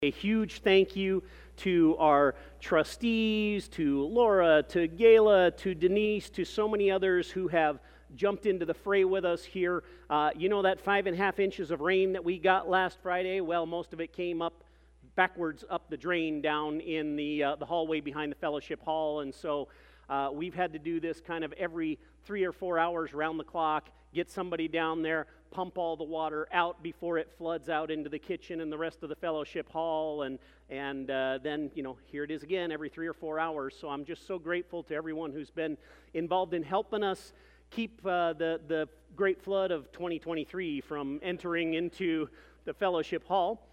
A huge thank you to our trustees, to Laura, to Gayla, to Denise, to so many others who have jumped into the fray with us here. You know that 5.5 inches of rain that we got last Friday? Well, most of it came up backwards up the drain down in the hallway behind the fellowship hall, and so we've had to do this kind of every 3 or 4 hours around the clock, get somebody down there, pump all the water out before it floods out into the kitchen and the rest of the fellowship hall, and then, you know, here it is again every 3 or 4 hours. So I'm just so grateful to everyone who's been involved in helping us keep the great flood of 2023 from entering into the fellowship hall.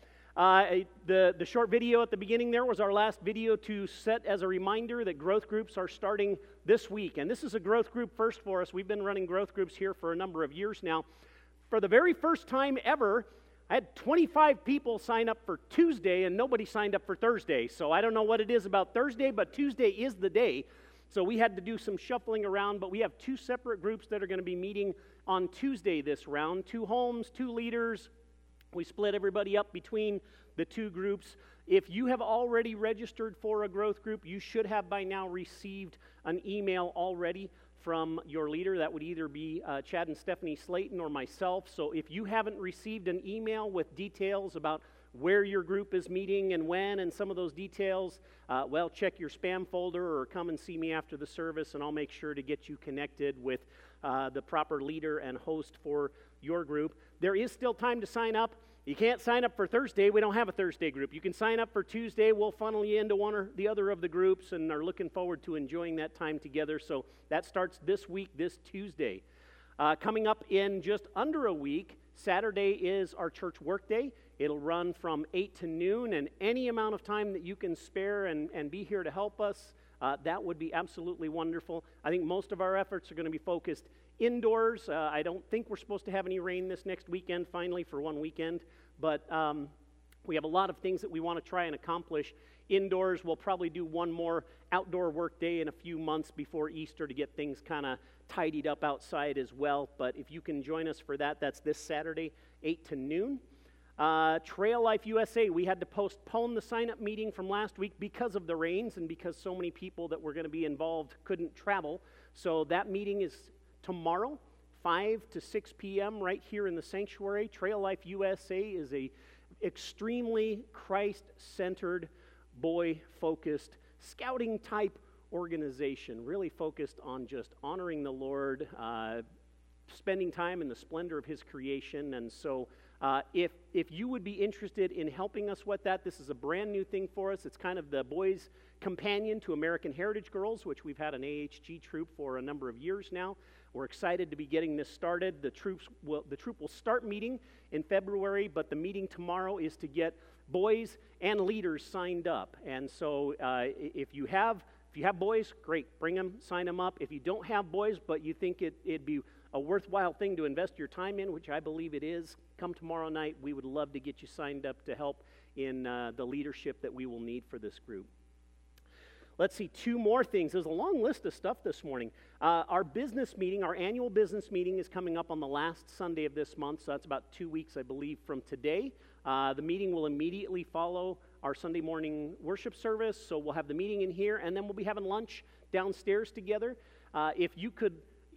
The short video at the beginning there was our last video to set as a reminder that growth groups are starting this week. And this is a growth group first for us. We've been running growth groups here for a number of years now. For the very first time ever, I had 25 people sign up for Tuesday and nobody signed up for Thursday. So I don't know what it is about Thursday, but Tuesday is the day. So we had to do some shuffling around, but we have 2 separate groups that are going to be meeting on Tuesday this round. 2 homes, 2 leaders. We split everybody up between the 2 groups. If you have already registered for a growth group, you should have by now received an email already from your leader. That would either be Chad and Stephanie Slayton or myself. So if you haven't received an email with details about where your group is meeting and when and some of those details, well, check your spam folder or come and see me after the service, and I'll make sure to get you connected with the proper leader and host for your group. There is still time to sign up. You can't sign up for Thursday. We don't have a Thursday group. You can sign up for Tuesday. We'll funnel you into one or the other of the groups and are looking forward to enjoying that time together. So that starts this week, this Tuesday. Coming up in just under a week, Saturday is our church workday. It'll run from 8 to noon, and any amount of time that you can spare and be here to help us, that would be absolutely wonderful. I think most of our efforts are going to be focused indoors. I don't think we're supposed to have any rain this next weekend, finally, for one weekend. But we have a lot of things that we want to try and accomplish indoors. We'll probably do one more outdoor work day in a few months before Easter to get things kind of tidied up outside as well. But if you can join us for that, that's this Saturday, 8 to noon. Trail Life USA, we had to postpone the sign-up meeting from last week because of the rains and because so many people that were going to be involved couldn't travel. So that meeting is tomorrow, 5 to 6 p.m. right here in the sanctuary. Trail Life USA is a extremely Christ-centered, boy-focused, scouting-type organization, really focused on just honoring the Lord, spending time in the splendor of His creation. And so if you would be interested in helping us with that, this is a brand new thing for us. It's kind of the boys' companion to American Heritage Girls, which we've had an AHG troop for a number of years now. We're excited to be getting this started. The troop will start meeting in February, but the meeting tomorrow is to get boys and leaders signed up. And so if you have boys, great, bring them, sign them up. If you don't have boys, but you think it'd be a worthwhile thing to invest your time in, which I believe it is, come tomorrow night. We would love to get you signed up to help in the leadership that we will need for this group. Let's see, 2 more things. There's a long list of stuff this morning. Our business meeting, our annual business meeting, is coming up on the last Sunday of this month, so that's about 2 weeks, I believe, from today. The meeting will immediately follow our Sunday morning worship service, so we'll have the meeting in here, and then we'll be having lunch downstairs together. If you could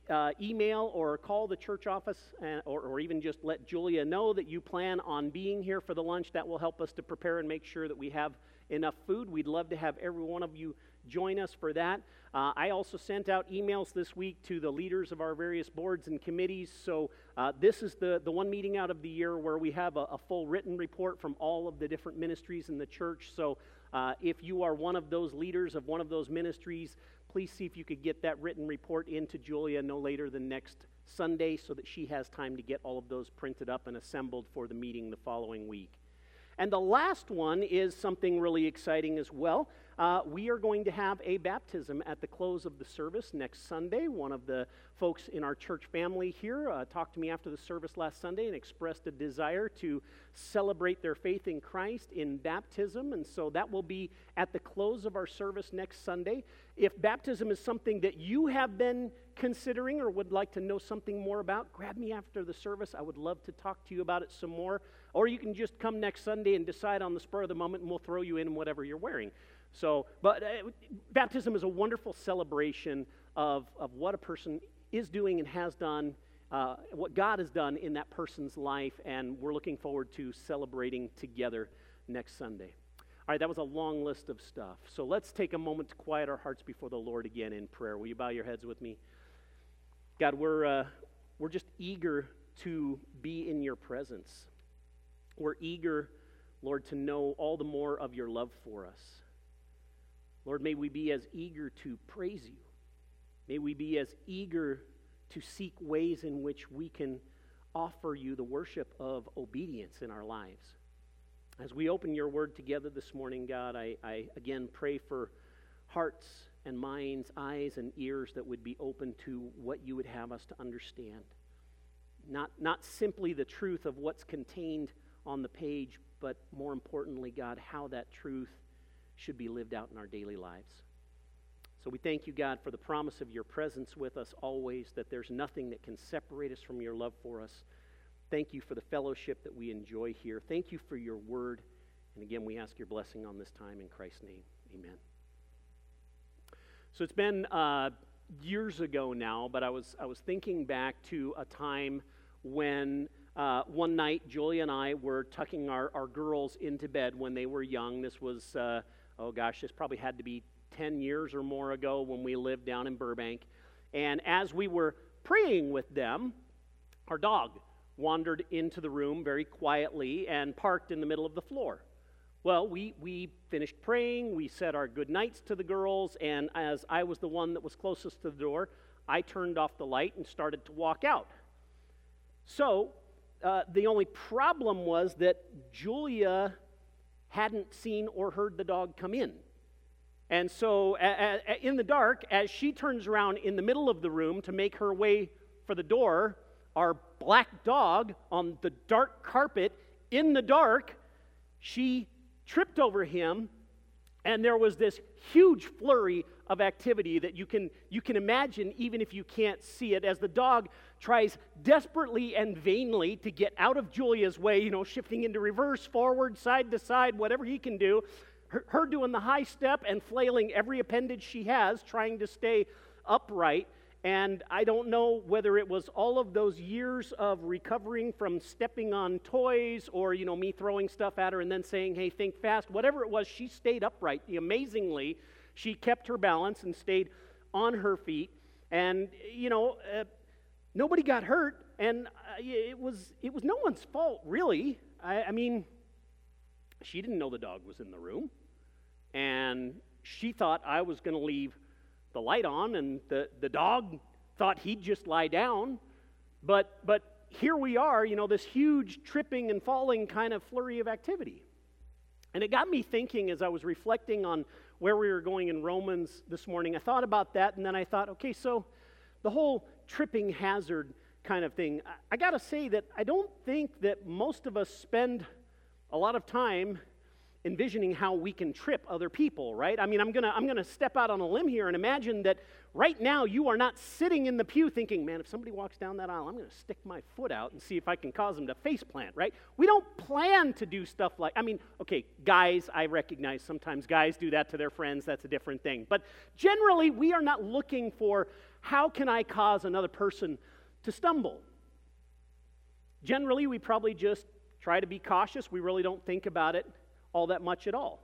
email or call the church office or even just let Julia know that you plan on being here for the lunch, that will help us to prepare and make sure that we have enough food. We'd love to have every one of you join us for that. I also sent out emails this week to the leaders of our various boards and committees. So this is the one meeting out of the year where we have a full written report from all of the different ministries in the church. So if you are one of those leaders of one of those ministries, please see if you could get that written report into Julia no later than next Sunday so that she has time to get all of those printed up and assembled for the meeting the following week. And the last one is something really exciting as well. we are going to have a baptism at the close of the service next Sunday. One of the folks in our church family here talked to me after the service last Sunday and expressed a desire to celebrate their faith in Christ in baptism, and so that will be at the close of our service next Sunday. If baptism is something that you have been considering or would like to know something more about, grab me after the service. I would love to talk to you about it some more. Or you can just come next Sunday and decide on the spur of the moment, and we'll throw you in whatever you're wearing. So, but baptism is a wonderful celebration of what a person is doing and has done, what God has done in that person's life, and we're looking forward to celebrating together next Sunday. All right, that was a long list of stuff. So let's take a moment to quiet our hearts before the Lord again in prayer. Will you bow your heads with me? God, we're just eager to be in your presence. We're eager, Lord, to know all the more of your love for us. Lord, may we be as eager to praise you. May we be as eager to seek ways in which we can offer you the worship of obedience in our lives. As we open your word together this morning, God, I again pray for hearts and minds, eyes and ears that would be open to what you would have us to understand. Not simply the truth of what's contained on the page, but more importantly, God, how that truth should be lived out in our daily lives. So we thank you, God, for the promise of your presence with us always, that there's nothing that can separate us from your love for us. Thank you for the fellowship that we enjoy here. Thank you for your word. And again, we ask your blessing on this time in Christ's name. Amen. So it's been years ago now, but I was thinking back to a time when one night Julia and I were tucking our girls into bed when they were young. This was, this probably had to be 10 years or more ago when we lived down in Burbank. And as we were praying with them, our dog wandered into the room very quietly and parked in the middle of the floor. Well, we finished praying, we said our good nights to the girls, and as I was the one that was closest to the door, I turned off the light and started to walk out. So, the only problem was that Julia hadn't seen or heard the dog come in. And so, in the dark, as she turns around in the middle of the room to make her way for the door, our black dog on the dark carpet, in the dark, she tripped over him, and there was this huge flurry of activity that you can imagine even if you can't see it, as the dog tries desperately and vainly to get out of Julia's way, shifting into reverse, forward, side to side, whatever he can do, her doing the high step and flailing every appendage she has, trying to stay upright. And I don't know whether it was all of those years of recovering from stepping on toys or, me throwing stuff at her and then saying, hey, think fast. Whatever it was, she stayed upright. Amazingly, she kept her balance and stayed on her feet. And, nobody got hurt. And it was no one's fault, really. I mean, she didn't know the dog was in the room. And she thought I was going to leave the light on, and the dog thought he'd just lie down. But here we are, this huge tripping and falling kind of flurry of activity. And it got me thinking as I was reflecting on where we were going in Romans this morning. I thought about that, and then I thought, okay, so the whole tripping hazard kind of thing, I got to say that I don't think that most of us spend a lot of time envisioning how we can trip other people, right? I mean, I'm gonna step out on a limb here and imagine that right now you are not sitting in the pew thinking, man, if somebody walks down that aisle, I'm gonna stick my foot out and see if I can cause them to face plant, right? We don't plan to do stuff like, okay, guys, I recognize sometimes guys do that to their friends, that's a different thing. But generally, we are not looking for how can I cause another person to stumble. Generally, we probably just try to be cautious. We really don't think about it all that much at all.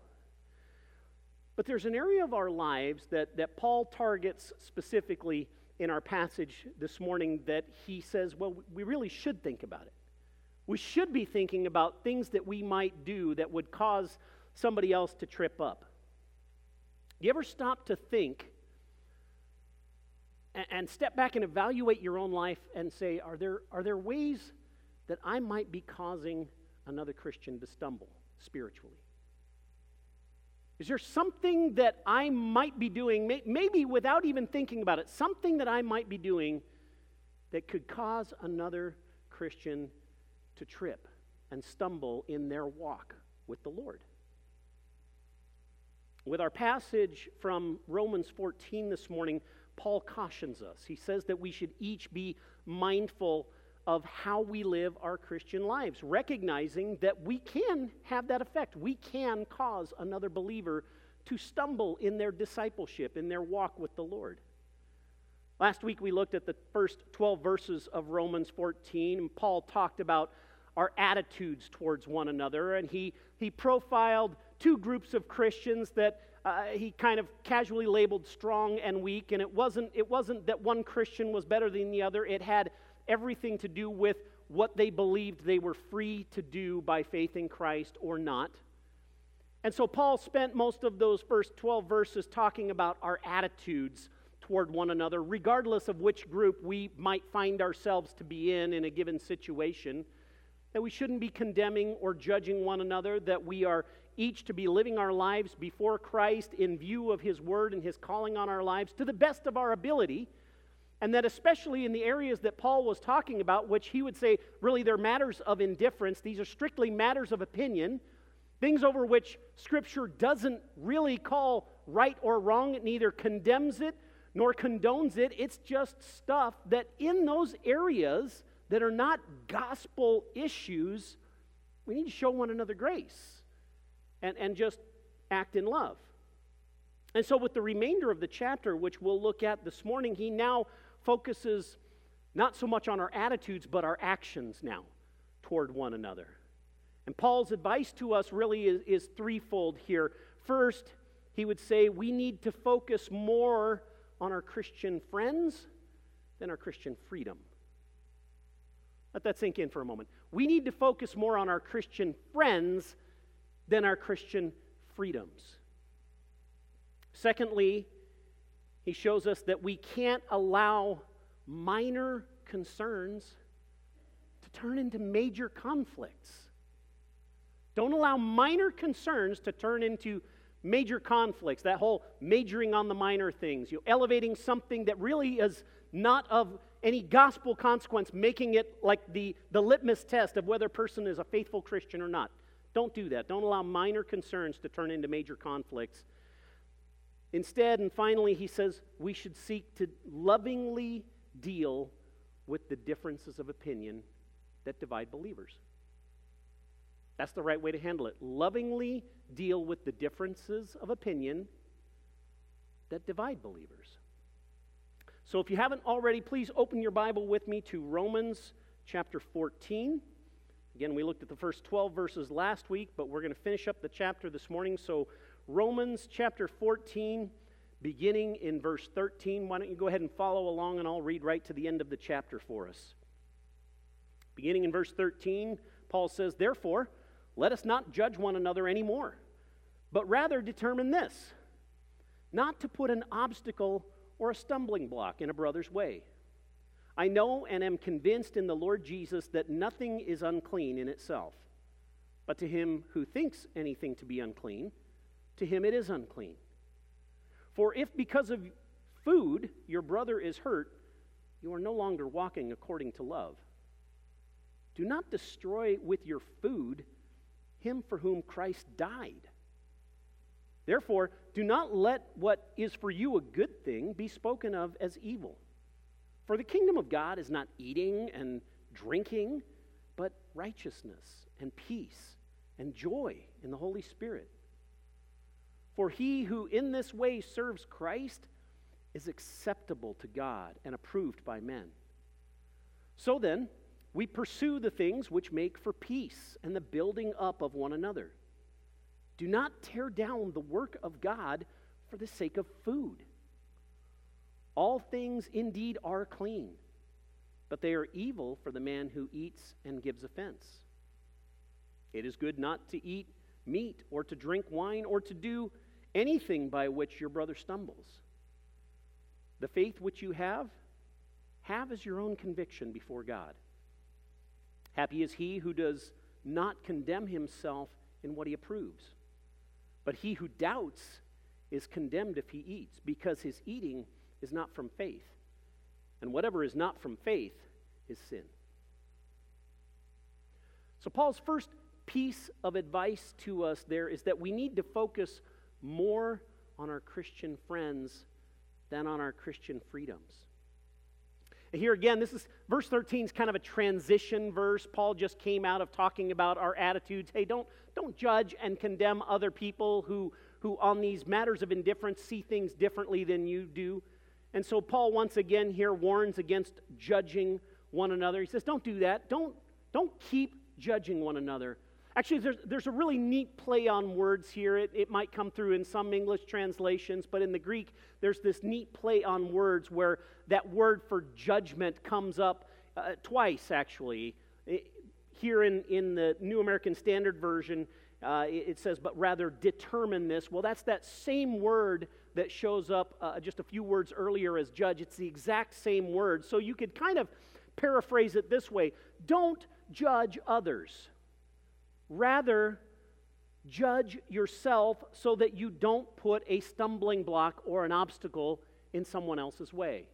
But there's an area of our lives that Paul targets specifically in our passage this morning that he says, well, we really should think about it. We should be thinking about things that we might do that would cause somebody else to trip up. Do you ever stop to think and step back and evaluate your own life and say, are there ways that I might be causing another Christian to stumble spiritually? Is there something that I might be doing, maybe without even thinking about it, something that I might be doing that could cause another Christian to trip and stumble in their walk with the Lord? With our passage from Romans 14 this morning, Paul cautions us. He says that we should each be mindful of how we live our Christian lives, recognizing that we can have that effect. We can cause another believer to stumble in their discipleship, in their walk with the Lord. Last week we looked at the first 12 verses of Romans 14, and Paul talked about our attitudes towards one another, and he profiled two groups of Christians that he kind of casually labeled strong and weak, and it wasn't that one Christian was better than the other. It had everything to do with what they believed they were free to do by faith in Christ or not. And so Paul spent most of those first 12 verses talking about our attitudes toward one another, regardless of which group we might find ourselves to be in a given situation, that we shouldn't be condemning or judging one another, that we are each to be living our lives before Christ in view of His Word and His calling on our lives to the best of our ability. And that especially in the areas that Paul was talking about, which he would say, really they're matters of indifference, these are strictly matters of opinion, things over which Scripture doesn't really call right or wrong. It neither condemns it nor condones it. It's just stuff that in those areas that are not gospel issues, we need to show one another grace and just act in love. And so with the remainder of the chapter, which we'll look at this morning, he now focuses not so much on our attitudes, but our actions now toward one another. And Paul's advice to us really is threefold here. First, he would say we need to focus more on our Christian friends than our Christian freedom. Let that sink in for a moment. We need to focus more on our Christian friends than our Christian freedoms. Secondly, he shows us that we can't allow minor concerns to turn into major conflicts. Don't allow minor concerns to turn into major conflicts, that whole majoring on the minor things, elevating something that really is not of any gospel consequence, making it like the litmus test of whether a person is a faithful Christian or not. Don't do that. Don't allow minor concerns to turn into major conflicts. Instead, and finally, he says we should seek to lovingly deal with the differences of opinion that divide believers. That's the right way to handle it. Lovingly deal with the differences of opinion that divide believers. So if you haven't already, please open your Bible with me to Romans chapter 14. Again, we looked at the first 12 verses last week, but we're going to finish up the chapter this morning. So Romans chapter 14, beginning in verse 13. Why don't you go ahead and follow along, and I'll read right to the end of the chapter for us. Beginning in verse 13, Paul says, "Therefore, let us not judge one another anymore, but rather determine this, not to put an obstacle or a stumbling block in a brother's way. I know and am convinced in the Lord Jesus that nothing is unclean in itself, but to him who thinks anything to be unclean, to him it is unclean. For if because of food your brother is hurt, you are no longer walking according to love. Do not destroy with your food him for whom Christ died. Therefore, do not let what is for you a good thing be spoken of as evil. For the kingdom of God is not eating and drinking, but righteousness and peace and joy in the Holy Spirit. For he who in this way serves Christ is acceptable to God and approved by men. So then, we pursue the things which make for peace and the building up of one another. Do not tear down the work of God for the sake of food. All things indeed are clean, but they are evil for the man who eats and gives offense. It is good not to eat meat or to drink wine or to do anything by which your brother stumbles. The faith which you have as your own conviction before God. Happy is he who does not condemn himself in what he approves, But he who doubts is condemned if he eats, because his eating is not from faith. And whatever is not from faith is sin. So Paul's first piece of advice to us there is that we need to focus more on our Christian friends than on our Christian freedoms. And here again, this is verse 13 is kind of a transition verse. Paul just came out of talking about our attitudes. Hey, don't judge and condemn other people who on these matters of indifference see things differently than you do. And so Paul once again here warns against judging one another. He says, don't do that. Don't keep judging one another. Actually, there's a really neat play on words here. It might come through in some English translations, but in the Greek, there's this neat play on words where that word for judgment comes up twice, actually. Here in the New American Standard Version, it says, but rather determine this. Well, that's that same word that shows up just a few words earlier as judge. It's the exact same word. So you could kind of paraphrase it this way. Don't judge others. Rather, judge yourself so that you don't put a stumbling block or an obstacle in someone else's way.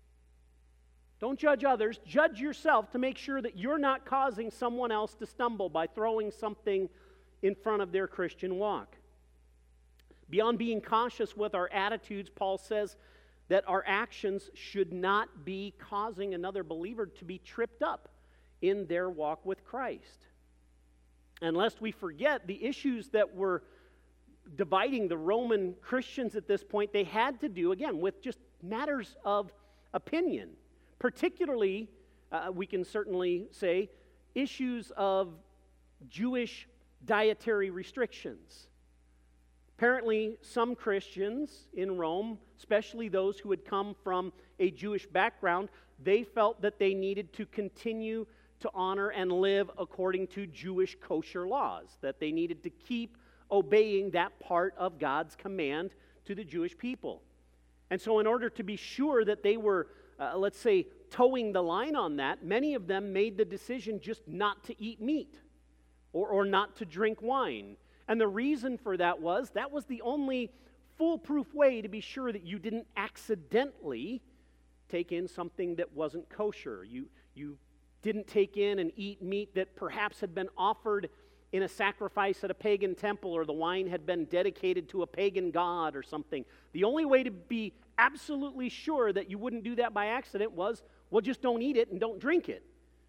Don't judge others. Judge yourself to make sure that you're not causing someone else to stumble by throwing something in front of their Christian walk. Beyond being cautious with our attitudes, Paul says that our actions should not be causing another believer to be tripped up in their walk with Christ. And lest we forget the issues that were dividing the Roman Christians at this point, they had to do, again, with just matters of opinion. Particularly, we can certainly say, issues of Jewish dietary restrictions. Apparently, some Christians in Rome, especially those who had come from a Jewish background, they felt that they needed to continue to honor and live according to Jewish kosher laws, that they needed to keep obeying that part of God's command to the Jewish people. And so in order to be sure that they were, let's say, towing the line on that, many of them made the decision just not to eat meat or not to drink wine. And the reason for that was the only foolproof way to be sure that you didn't accidentally take in something that wasn't kosher. You didn't take in and eat meat that perhaps had been offered in a sacrifice at a pagan temple, or the wine had been dedicated to a pagan god or something. The only way to be absolutely sure that you wouldn't do that by accident was, well, just don't eat it and don't drink it.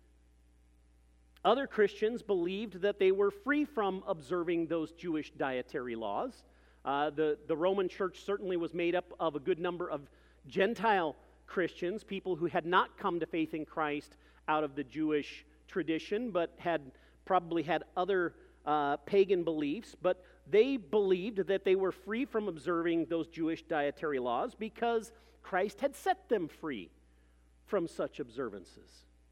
Other Christians believed that they were free from observing those Jewish dietary laws. The Roman church certainly was made up of a good number of Gentile Christians, people who had not come to faith in Christ out of the Jewish tradition, but had probably had other pagan beliefs, but they believed that they were free from observing those Jewish dietary laws because Christ had set them free from such observances.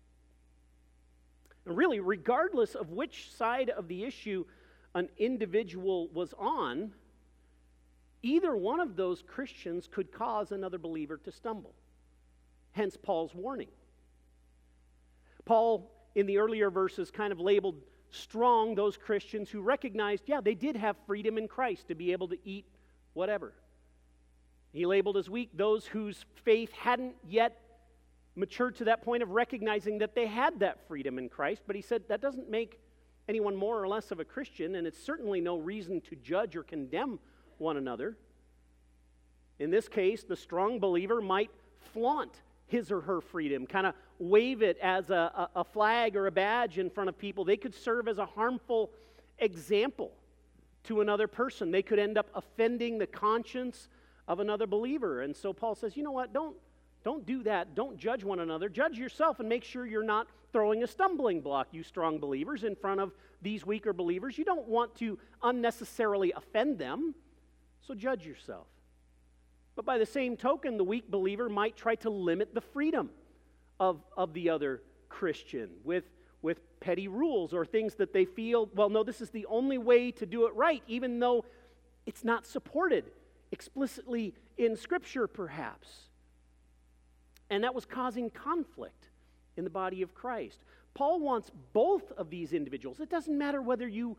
And really, regardless of which side of the issue an individual was on, either one of those Christians could cause another believer to stumble. Hence Paul's warning. Paul, in the earlier verses, kind of labeled strong those Christians who recognized, they did have freedom in Christ to be able to eat whatever. He labeled as weak those whose faith hadn't yet matured to that point of recognizing that they had that freedom in Christ, but he said that doesn't make anyone more or less of a Christian, and it's certainly no reason to judge or condemn one another. In this case, the strong believer might flaunt his or her freedom, kind of wave it as a flag or a badge in front of people. They could serve as a harmful example to another person. They could end up offending the conscience of another believer. And so Paul says, you know what, don't do that. Don't judge one another. Judge yourself and make sure you're not throwing a stumbling block, you strong believers, in front of these weaker believers. You don't want to unnecessarily offend them, so judge yourself. But by the same token, the weak believer might try to limit the freedom of the other Christian with petty rules or things that they feel, well, no, this is the only way to do it right, even though it's not supported explicitly in Scripture, perhaps. And that was causing conflict in the body of Christ. Paul wants both of these individuals. It doesn't matter whether you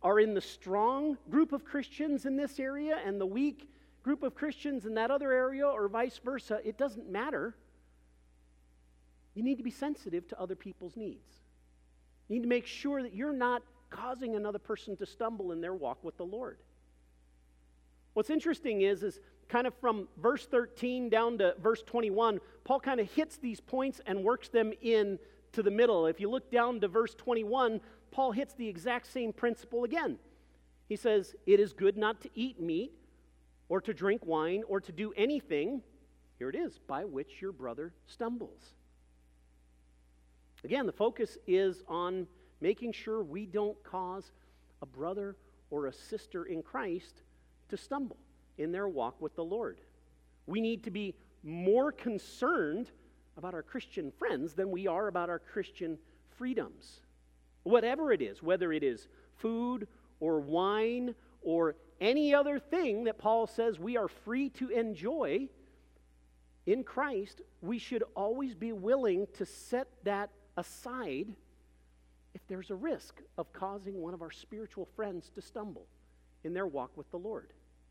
are in the strong group of Christians in this area and the weak group of Christians in that other area, or vice versa, it doesn't matter. You need to be sensitive to other people's needs. You need to make sure that you're not causing another person to stumble in their walk with the Lord. What's interesting is kind of from verse 13 down to verse 21, Paul kind of hits these points and works them in to the middle. If you look down to verse 21, Paul hits the exact same principle again. He says, "It is good not to eat meat or to drink wine or to do anything," here it is, "by which your brother stumbles." Again, the focus is on making sure we don't cause a brother or a sister in Christ to stumble in their walk with the Lord. We need to be more concerned about our Christian friends than we are about our Christian freedoms. Whatever it is, whether it is food or wine or any other thing that Paul says we are free to enjoy in Christ, we should always be willing to set that aside if there's a risk of causing one of our spiritual friends to stumble in their walk with the Lord.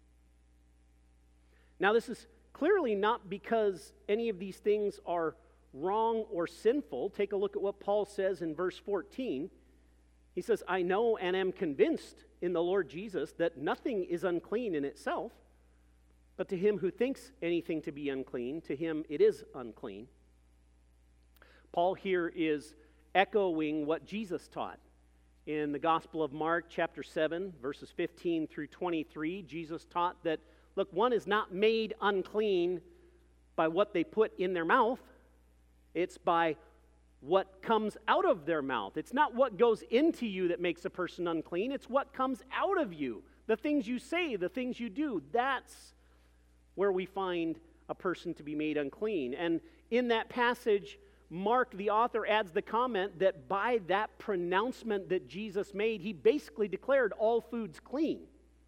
Now, this is clearly not because any of these things are wrong or sinful. Take a look at what Paul says in verse 14. He says, "I know and am convinced in the Lord Jesus that nothing is unclean in itself, but to him who thinks anything to be unclean, to him it is unclean." Paul here is echoing what Jesus taught. In the Gospel of Mark, chapter 7, verses 15 through 23, Jesus taught that, look, one is not made unclean by what they put in their mouth. It's by what comes out of their mouth. It's not what goes into you that makes a person unclean. It's what comes out of you. The things you say, the things you do. That's where we find a person to be made unclean. And in that passage, Mark, the author, adds the comment that by that pronouncement that Jesus made, he basically declared all foods clean.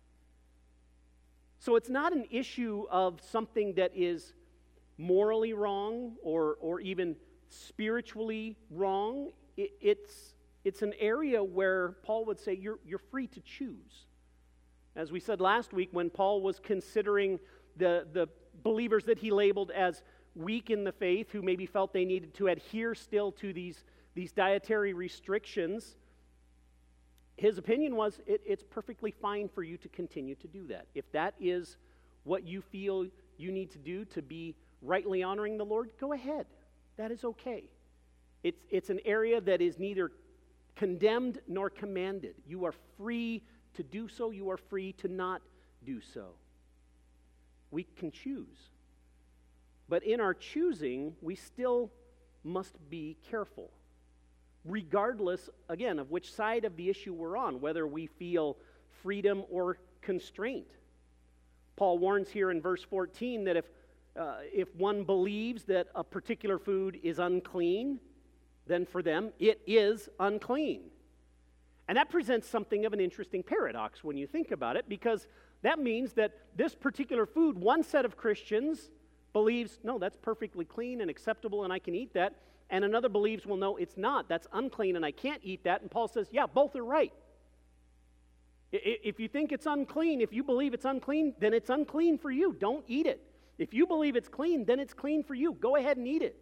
So it's not an issue of something that is morally wrong or even spiritually wrong. It's an area where Paul would say you're free to choose. As we said last week, when Paul was considering the believers that he labeled as weak in the faith, who maybe felt they needed to adhere still to these dietary restrictions, his opinion was it's perfectly fine for you to continue to do that. If that is what you feel you need to do to be rightly honoring the Lord, go ahead. That is okay. It's an area that is neither condemned nor commanded. You are free to do so. You are free to not do so. We can choose. But in our choosing, we still must be careful, regardless, again, of which side of the issue we're on, whether we feel freedom or constraint. Paul warns here in verse 14 that if one believes that a particular food is unclean, then for them it is unclean. And that presents something of an interesting paradox when you think about it, because that means that this particular food, one set of Christians believes, no, that's perfectly clean and acceptable and I can eat that. And another believes, well, no, it's not. That's unclean and I can't eat that. And Paul says, yeah, both are right. If you think it's unclean, if you believe it's unclean, then it's unclean for you. Don't eat it. If you believe it's clean, then it's clean for you. Go ahead and eat it.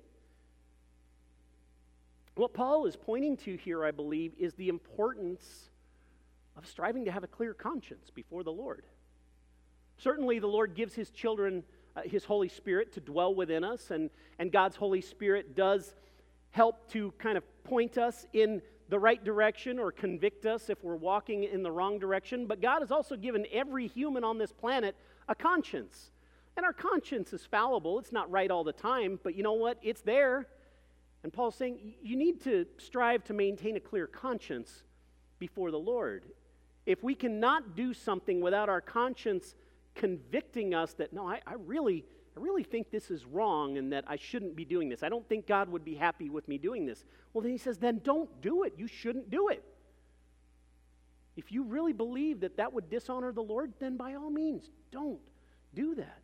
What Paul is pointing to here, I believe, is the importance of striving to have a clear conscience before the Lord. Certainly, the Lord gives his children his Holy Spirit to dwell within us, and God's Holy Spirit does help to kind of point us in the right direction or convict us if we're walking in the wrong direction. But God has also given every human on this planet a conscience. And our conscience is fallible. It's not right all the time, but you know what? It's there. And Paul's saying you need to strive to maintain a clear conscience before the Lord. If we cannot do something without our conscience convicting us that, no, I really think this is wrong and that I shouldn't be doing this. I don't think God would be happy with me doing this. Well, then he says, then don't do it. You shouldn't do it. If you really believe that that would dishonor the Lord, then by all means, don't do that.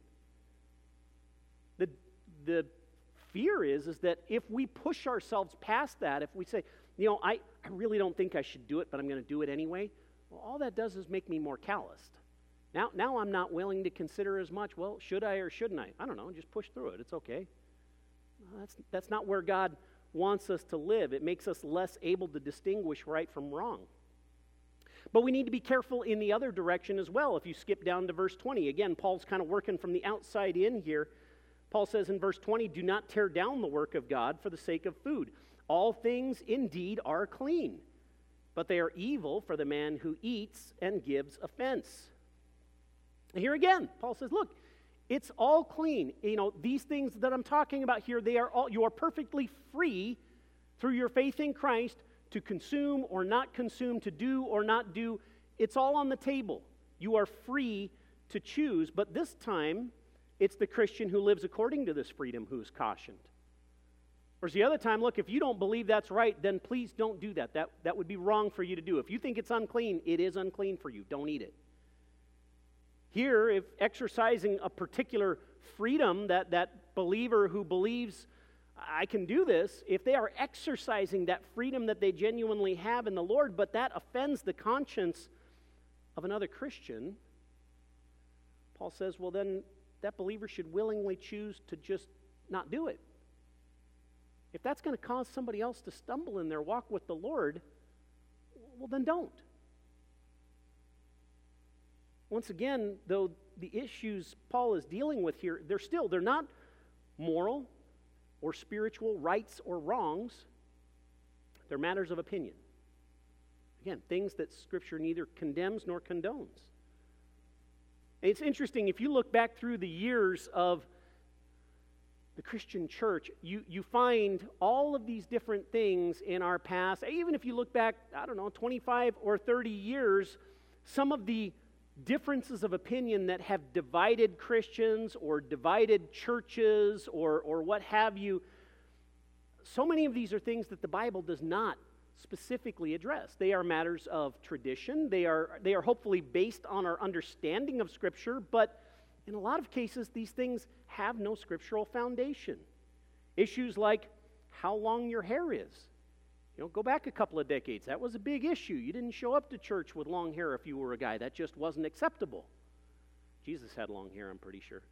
The fear is that if we push ourselves past that, if we say, I really don't think I should do it, but I'm going to do it anyway, Well, all that does is make me more calloused. Now I'm not willing to consider as much, well, should I or shouldn't I? I don't know, just push through it. It's okay. No, that's not where God wants us to live. It makes us less able to distinguish right from wrong. But we need to be careful in the other direction as well. If you skip down to verse 20, again, Paul's kind of working from the outside in here. Paul says in verse 20, do not tear down the work of God for the sake of food. All things indeed are clean, but they are evil for the man who eats and gives offense. And here again, Paul says, look, it's all clean. These things that I'm talking about here, you are perfectly free through your faith in Christ to consume or not consume, to do or not do. It's all on the table. You are free to choose, but this time, it's the Christian who lives according to this freedom who is cautioned. Whereas the other time, look, if you don't believe that's right, then please don't do that. That would be wrong for you to do. If you think it's unclean, it is unclean for you. Don't eat it. Here, if exercising a particular freedom, that believer who believes I can do this, if they are exercising that freedom that they genuinely have in the Lord, but that offends the conscience of another Christian, Paul says, well, then that believer should willingly choose to just not do it. If that's going to cause somebody else to stumble in their walk with the Lord, well, then don't. Once again, though the issues Paul is dealing with here, they're not moral or spiritual rights or wrongs. They're matters of opinion. Again, things that Scripture neither condemns nor condones. And it's interesting, if you look back through the years of the Christian church, you find all of these different things in our past. Even if you look back, 25 or 30 years, some of the differences of opinion that have divided Christians or divided churches or what have you, so many of these are things that the Bible does not specifically address. They are matters of tradition. They are hopefully based on our understanding of Scripture, but in a lot of cases, these things have no scriptural foundation. Issues like how long your hair is. Go back a couple of decades. That was a big issue. You didn't show up to church with long hair if you were a guy. That just wasn't acceptable. Jesus had long hair, I'm pretty sure.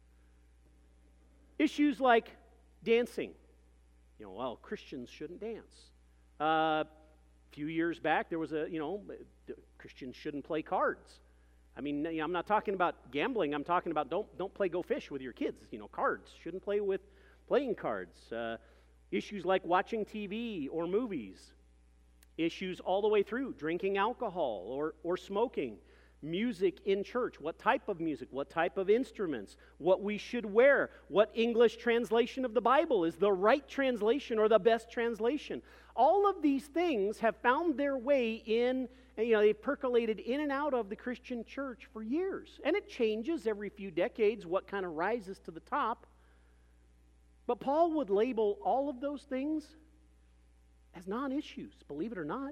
Issues like dancing. Christians shouldn't dance. A few years back, there was Christians shouldn't play cards. I'm not talking about gambling. I'm talking about don't play Go Fish with your kids. Cards. Shouldn't play with playing cards. Issues like watching TV or movies. Issues all the way through, drinking alcohol or smoking. Music in church. What type of music? What type of instruments? What we should wear? What English translation of the Bible is the right translation or the best translation? All of these things have found their way in, they've percolated in and out of the Christian church for years. And it changes every few decades what kind of rises to the top. But Paul would label all of those things as non-issues, believe it or not.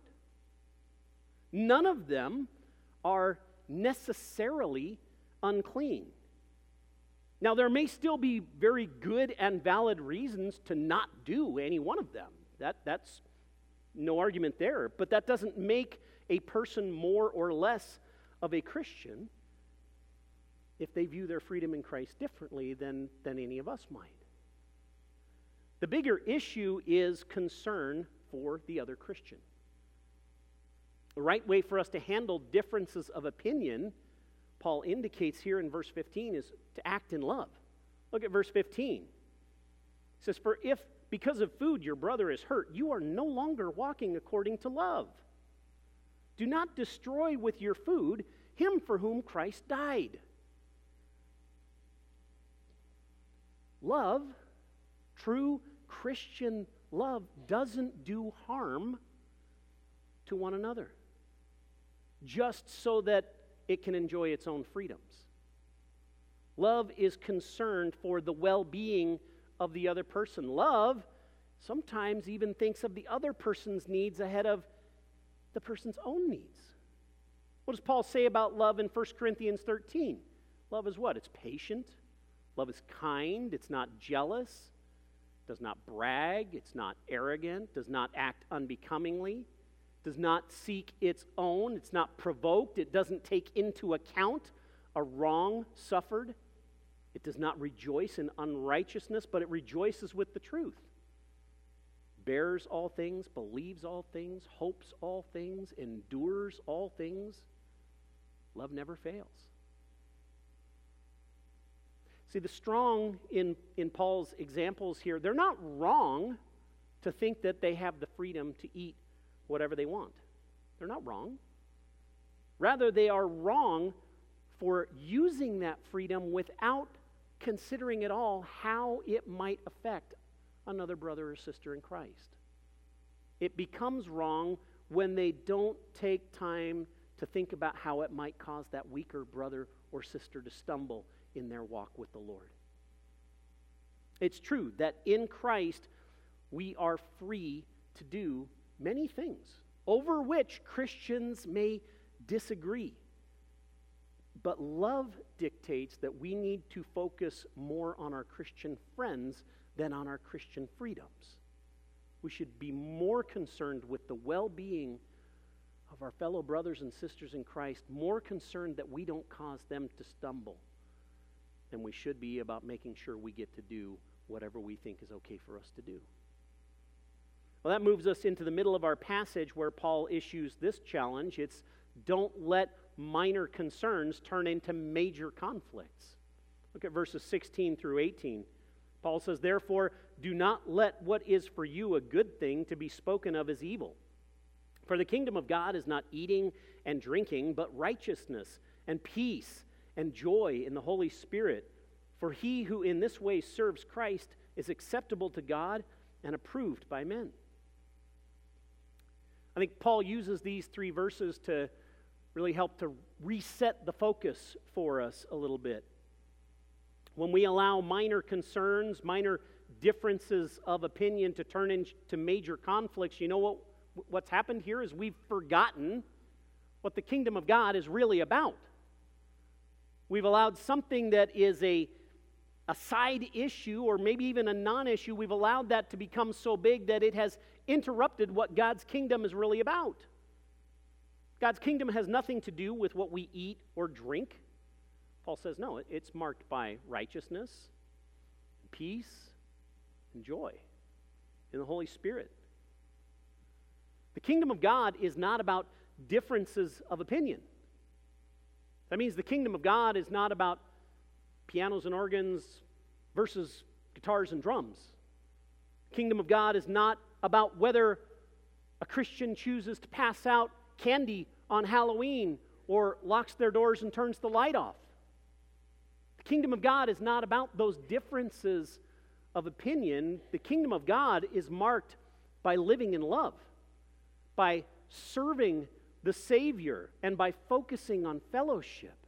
None of them are necessarily unclean. Now, there may still be very good and valid reasons to not do any one of them. That's no argument there. But that doesn't make a person more or less of a Christian if they view their freedom in Christ differently than any of us might. The bigger issue is concern for the other Christian. The right way for us to handle differences of opinion, Paul indicates here in verse 15, is to act in love. Look at verse 15. It says, for if because of food your brother is hurt, you are no longer walking according to love. Do not destroy with your food him for whom Christ died. Love, true Christian love, doesn't do harm to one another just so that it can enjoy its own freedoms. Love is concerned for the well-being of the other person. Love sometimes even thinks of the other person's needs ahead of the person's own needs. What does Paul say about love in 1 Corinthians 13? Love is what? It's patient. Love is kind. It's not jealous. Does not brag. It's not arrogant. Does not act unbecomingly. does not seek its own, it's not provoked, it doesn't take into account a wrong suffered. It does not rejoice in unrighteousness, but it rejoices with the truth. Bears all things, believes all things, hopes all things, endures all things. Love never fails. See, the strong in Paul's examples here, they're not wrong to think that they have the freedom to eat whatever they want. They're not wrong. Rather, they are wrong for using that freedom without considering at all how it might affect another brother or sister in Christ. It becomes wrong when they don't take time to think about how it might cause that weaker brother or sister to stumble in their walk with the Lord. It's true that in Christ we are free to do many things over which Christians may disagree. But love dictates that we need to focus more on our Christian friends than on our Christian freedoms. We should be more concerned with the well-being of our fellow brothers and sisters in Christ, more concerned that we don't cause them to stumble, than we should be about making sure we get to do whatever we think is okay for us to do. Well, that moves us into the middle of our passage where Paul issues this challenge. It's don't let minor concerns turn into major conflicts. Look at verses 16 through 18. Paul says, "Therefore, do not let what is for you a good thing to be spoken of as evil. For the kingdom of God is not eating and drinking, but righteousness and peace and joy in the Holy Spirit. For he who in this way serves Christ is acceptable to God and approved by men." I think Paul uses these three verses to really help to reset the focus for us a little bit. When we allow minor concerns, minor differences of opinion to turn into major conflicts, you know what's happened here is we've forgotten what the kingdom of God is really about. We've allowed something that is a side issue or maybe even a non-issue, we've allowed that to become so big that it has interrupted what God's kingdom is really about. God's kingdom has nothing to do with what we eat or drink. Paul says, no, it's marked by righteousness, peace, and joy in the Holy Spirit. The kingdom of God is not about differences of opinion. That means the kingdom of God is not about pianos and organs versus guitars and drums. The kingdom of God is not about whether a Christian chooses to pass out candy on Halloween or locks their doors and turns the light off. The kingdom of God is not about those differences of opinion. The kingdom of God is marked by living in love, by serving the Savior, and by focusing on fellowship.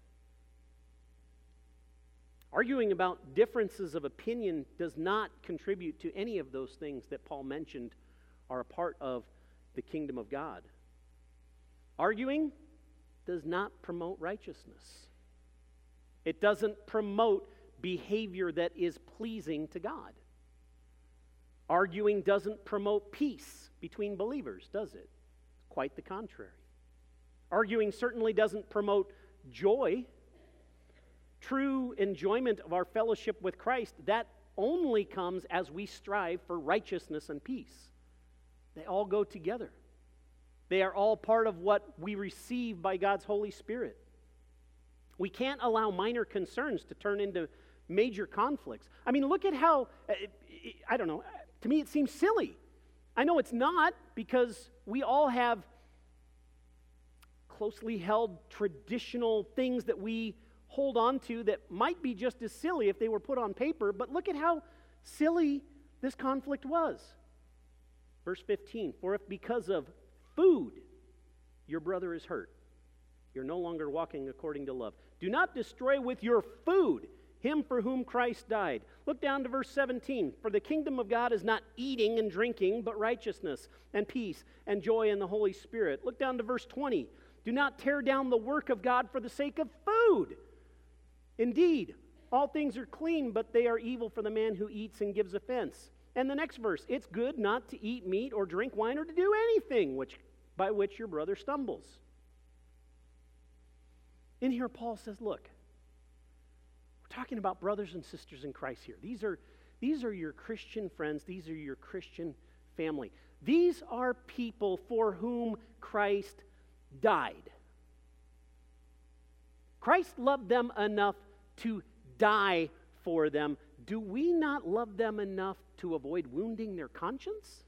Arguing about differences of opinion does not contribute to any of those things that Paul mentioned are a part of the kingdom of God. Arguing does not promote righteousness. It doesn't promote behavior that is pleasing to God. Arguing doesn't promote peace between believers, does it? Quite the contrary. Arguing certainly doesn't promote joy. True enjoyment of our fellowship with Christ, that only comes as we strive for righteousness and peace. They all go together. They are all part of what we receive by God's Holy Spirit. We can't allow minor concerns to turn into major conflicts. I mean, look at how, I don't know, to me it seems silly. I know it's not, because we all have closely held traditional things that we hold on to that might be just as silly if they were put on paper, but look at how silly this conflict was. Verse 15, "For if because of food your brother is hurt, you're no longer walking according to love. Do not destroy with your food him for whom Christ died." Look down to verse 17. "For the kingdom of God is not eating and drinking, but righteousness and peace and joy in the Holy Spirit." Look down to verse 20. "Do not tear down the work of God for the sake of food. Indeed, all things are clean, but they are evil for the man who eats and gives offense." And the next verse, "It's good not to eat meat or drink wine or to do anything which by which your brother stumbles. In here, Paul says, look, we're talking about brothers and sisters in Christ here. These are your Christian friends. These are your Christian family. These are people for whom Christ died. Christ loved them enough to die for them. Do we not love them enough to avoid wounding their conscience?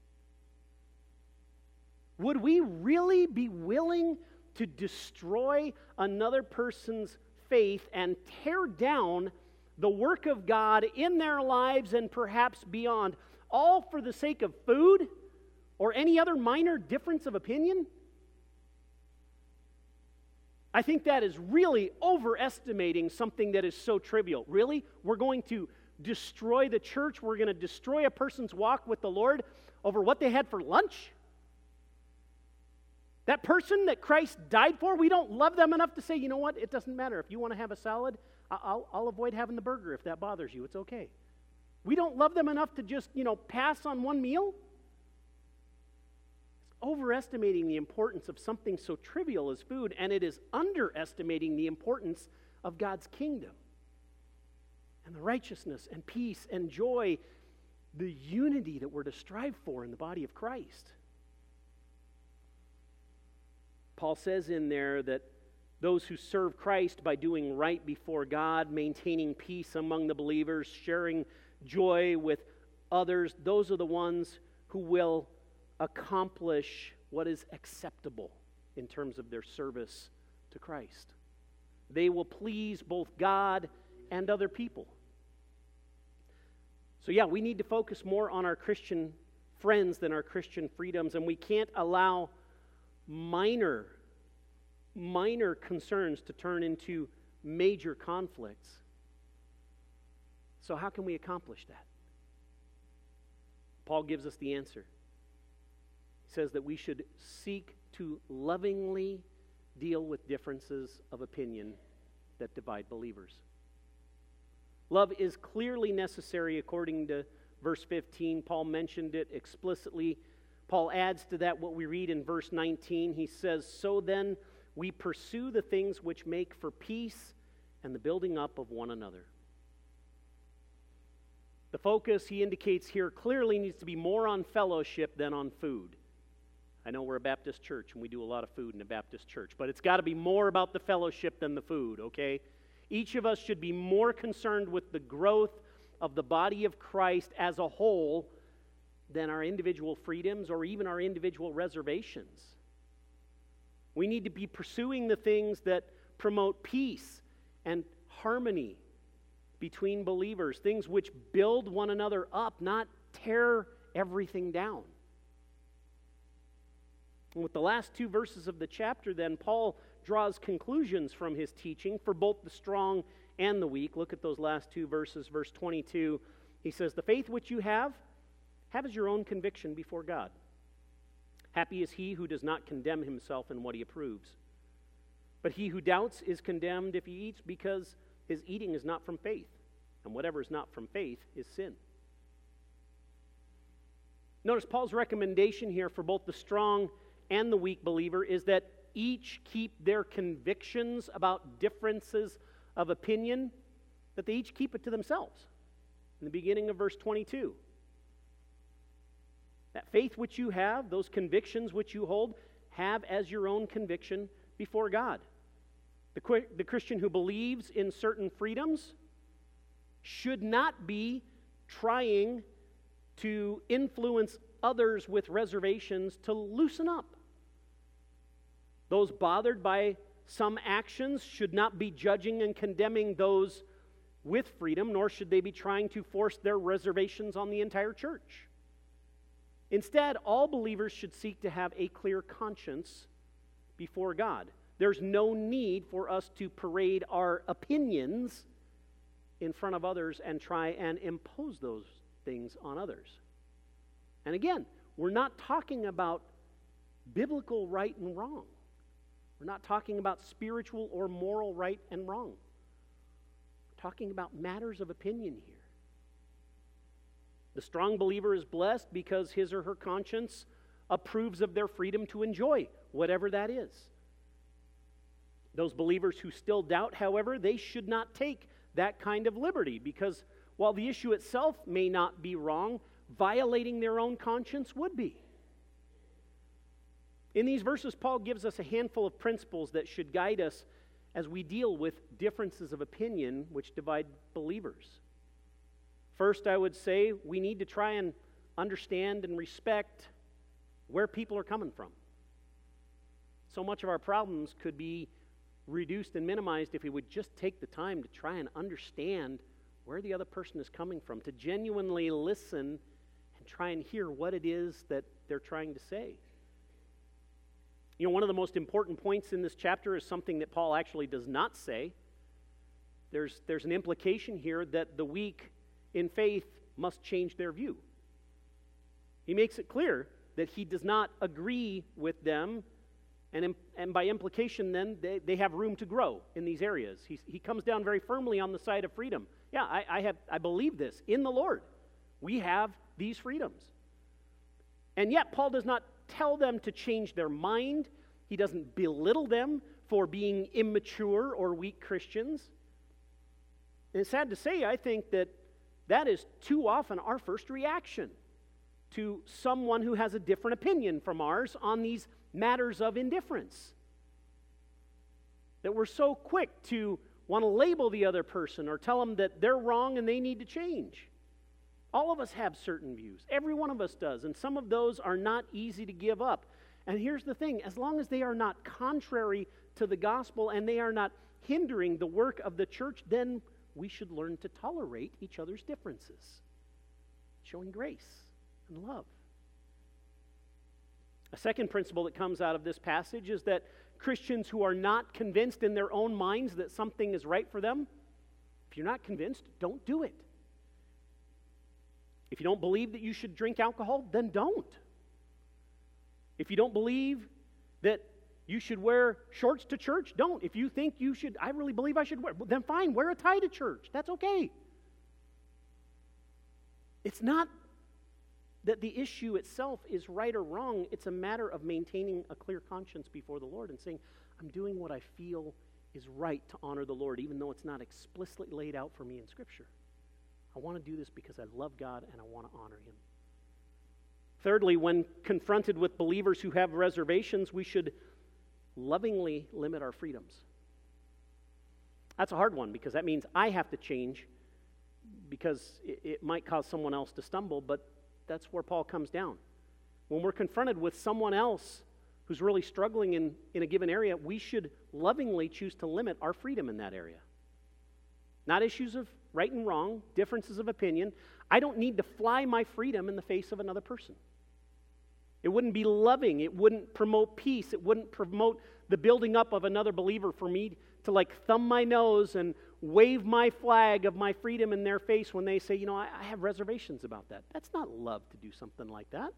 Would we really be willing to destroy another person's faith and tear down the work of God in their lives and perhaps beyond, all for the sake of food or any other minor difference of opinion? I think that is really overestimating something that is so trivial. Really? We're going to destroy the church? We're going to destroy a person's walk with the Lord over what they had for lunch? That person that Christ died for, we don't love them enough to say, you know what, it doesn't matter. If you want to have a salad, I'll avoid having the burger if that bothers you. It's okay. We don't love them enough to just, pass on one meal. It's overestimating the importance of something so trivial as food, and it is underestimating the importance of God's kingdom and the righteousness and peace and joy, the unity that we're to strive for in the body of Christ. Paul says in there that those who serve Christ by doing right before God, maintaining peace among the believers, sharing joy with others, those are the ones who will accomplish what is acceptable in terms of their service to Christ. They will please both God and other people. So yeah, we need to focus more on our Christian friends than our Christian freedoms, and we can't allow minor concerns to turn into major conflicts. So how can we accomplish that? Paul gives us the answer. He says that we should seek to lovingly deal with differences of opinion that divide believers. Love is clearly necessary according to verse 15. Paul mentioned it explicitly. Paul adds to that what we read in verse 19. He says, "So then we pursue the things which make for peace and the building up of one another." The focus, he indicates here, clearly needs to be more on fellowship than on food. I know we're a Baptist church and we do a lot of food in a Baptist church, but it's got to be more about the fellowship than the food, okay? Each of us should be more concerned with the growth of the body of Christ as a whole than our individual freedoms or even our individual reservations. We need to be pursuing the things that promote peace and harmony between believers, things which build one another up, not tear everything down. And with the last two verses of the chapter, then, Paul draws conclusions from his teaching for both the strong and the weak. Look at those last two verses. Verse 22, he says, "The faith which you have as your own conviction before God. Happy is he who does not condemn himself in what he approves. But he who doubts is condemned if he eats, because his eating is not from faith. And whatever is not from faith is sin." Notice Paul's recommendation here for both the strong and the weak believer is that each keep their convictions about differences of opinion, that they each keep it to themselves. In the beginning of verse 22. That faith which you have, those convictions which you hold, have as your own conviction before God. The Christian who believes in certain freedoms should not be trying to influence others with reservations to loosen up. Those bothered by some actions should not be judging and condemning those with freedom, nor should they be trying to force their reservations on the entire church. Instead, all believers should seek to have a clear conscience before God. There's no need for us to parade our opinions in front of others and try and impose those things on others. And again, we're not talking about biblical right and wrong. We're not talking about spiritual or moral right and wrong. We're talking about matters of opinion here. The strong believer is blessed because his or her conscience approves of their freedom to enjoy whatever that is. Those believers who still doubt, however, they should not take that kind of liberty, because while the issue itself may not be wrong, violating their own conscience would be. In these verses, Paul gives us a handful of principles that should guide us as we deal with differences of opinion which divide believers. First, I would say we need to try and understand and respect where people are coming from. So much of our problems could be reduced and minimized if we would just take the time to try and understand where the other person is coming from, to genuinely listen and try and hear what it is that they're trying to say. You know, one of the most important points in this chapter is something that Paul actually does not say. There's an implication here that the weak in faith must change their view. He makes it clear that he does not agree with them, and by implication then, they have room to grow in these areas. He comes down very firmly on the side of freedom. Yeah, I believe this. In the Lord, we have these freedoms. And yet, Paul does not tell them to change their mind. He doesn't belittle them for being immature or weak Christians. And it's sad to say, I think that is too often our first reaction to someone who has a different opinion from ours on these matters of indifference. That we're so quick to want to label the other person or tell them that they're wrong and they need to change. All of us have certain views. Every one of us does. And some of those are not easy to give up. And here's the thing. As long as they are not contrary to the gospel and they are not hindering the work of the church, then we should learn to tolerate each other's differences, showing grace and love. A second principle that comes out of this passage is that Christians who are not convinced in their own minds that something is right for them, if you're not convinced, don't do it. If you don't believe that you should drink alcohol, then don't. If you don't believe that you should wear shorts to church, don't. If you think you should, I really believe I should wear, then fine, wear a tie to church. That's okay. It's not that the issue itself is right or wrong. It's a matter of maintaining a clear conscience before the Lord and saying, I'm doing what I feel is right to honor the Lord, even though it's not explicitly laid out for me in Scripture. I want to do this because I love God and I want to honor Him. Thirdly, when confronted with believers who have reservations, we should lovingly limit our freedoms. That's a hard one because that means I have to change because it might cause someone else to stumble, but that's where Paul comes down. When we're confronted with someone else who's really struggling in a given area, we should lovingly choose to limit our freedom in that area. Not issues of right and wrong, differences of opinion. I don't need to fly my freedom in the face of another person. It wouldn't be loving. It wouldn't promote peace. It wouldn't promote the building up of another believer for me to like thumb my nose and wave my flag of my freedom in their face when they say, you know, I have reservations about that. That's not love to do something like that.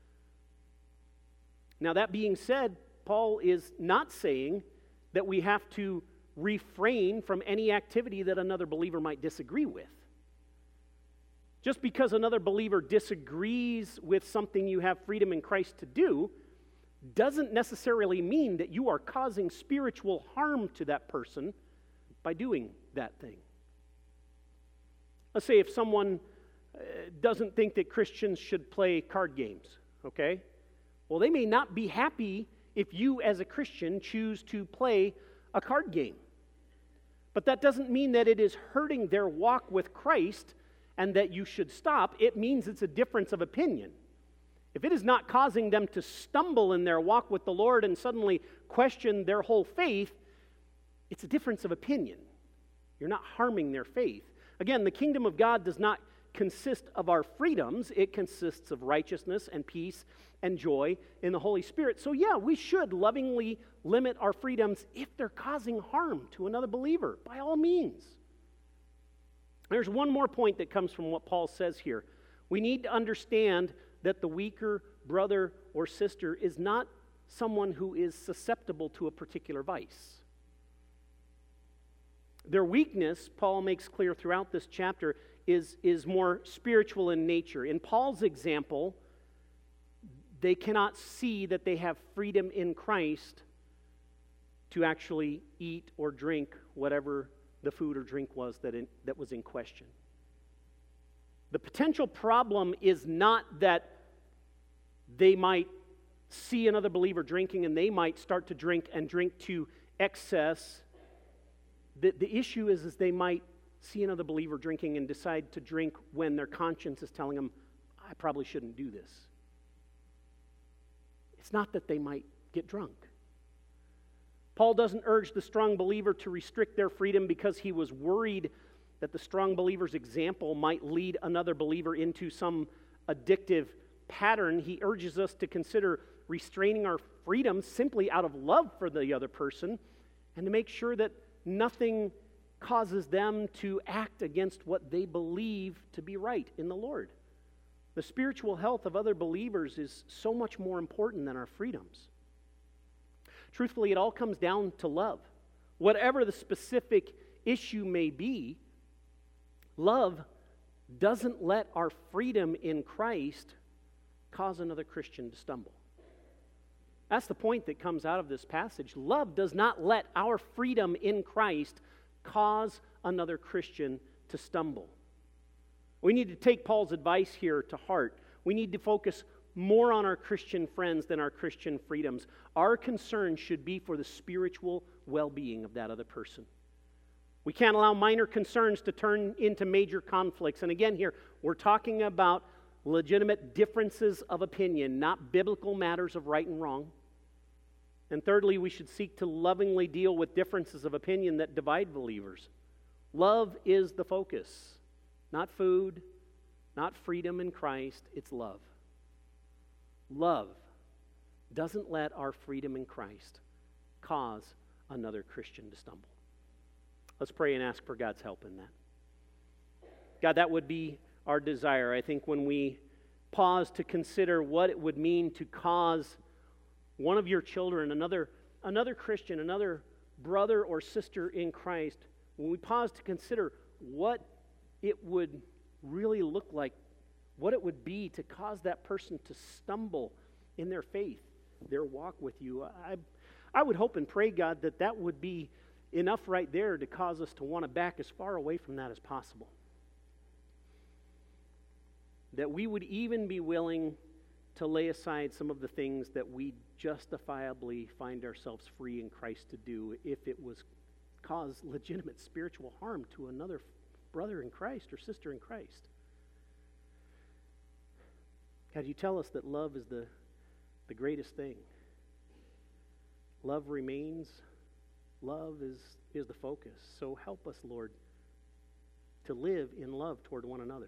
Now, that being said, Paul is not saying that we have to refrain from any activity that another believer might disagree with. Just because another believer disagrees with something you have freedom in Christ to do doesn't necessarily mean that you are causing spiritual harm to that person by doing that thing. Let's say if someone doesn't think that Christians should play card games, okay? Well, they may not be happy if you as a Christian choose to play a card game. But that doesn't mean that it is hurting their walk with Christ and that you should stop. It means it's a difference of opinion. If it is not causing them to stumble in their walk with the Lord and suddenly question their whole faith, it's a difference of opinion. You're not harming their faith. Again, the kingdom of God does not consist of our freedoms. It consists of righteousness and peace and joy in the Holy Spirit. So yeah, we should lovingly limit our freedoms if they're causing harm to another believer, by all means. There's one more point that comes from what Paul says here. We need to understand that the weaker brother or sister is not someone who is susceptible to a particular vice. Their weakness, Paul makes clear throughout this chapter, is more spiritual in nature. In Paul's example, they cannot see that they have freedom in Christ to actually eat or drink whatever the food or drink was that was in question. The potential problem is not that they might see another believer drinking and they might start to drink and drink to excess. The issue is they might see another believer drinking and decide to drink when their conscience is telling them, I probably shouldn't do this. It's not that they might get drunk. Paul doesn't urge the strong believer to restrict their freedom because he was worried that the strong believer's example might lead another believer into some addictive pattern. He urges us to consider restraining our freedom simply out of love for the other person and to make sure that nothing causes them to act against what they believe to be right in the Lord. The spiritual health of other believers is so much more important than our freedoms. Truthfully, it all comes down to love. Whatever the specific issue may be, love doesn't let our freedom in Christ cause another Christian to stumble. That's the point that comes out of this passage. Love does not let our freedom in Christ cause another Christian to stumble. We need to take Paul's advice here to heart. We need to focus more on our Christian friends than our Christian freedoms. Our concern should be for the spiritual well-being of that other person. We can't allow minor concerns to turn into major conflicts. And again here, we're talking about legitimate differences of opinion, not biblical matters of right and wrong. And thirdly, we should seek to lovingly deal with differences of opinion that divide believers. Love is the focus. Not food, not freedom in Christ, it's love. Love doesn't let our freedom in Christ cause another Christian to stumble. Let's pray and ask for God's help in that. God, that would be our desire. I think when we pause to consider what it would mean to cause one of your children, another Christian, another brother or sister in Christ, when we pause to consider what it would really look like, what it would be to cause that person to stumble in their faith, their walk with you, I would hope and pray, God, that would be enough right there to cause us to want to back as far away from that as possible. That we would even be willing to lay aside some of the things that we justifiably find ourselves free in Christ to do if it was cause legitimate spiritual harm to another brother in Christ or sister in Christ. God, you tell us that love is the greatest thing. Love remains. Love is the focus. So help us, Lord, to live in love toward one another.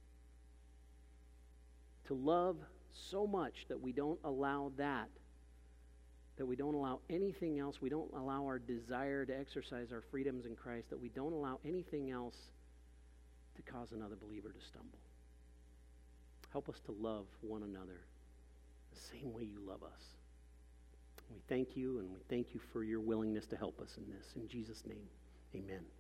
To love so much that we don't allow that we don't allow anything else, we don't allow our desire to exercise our freedoms in Christ, that we don't allow anything else to cause another believer to stumble. Help us to love one another the same way you love us. We thank you, and we thank you for your willingness to help us in this. In Jesus' name, amen.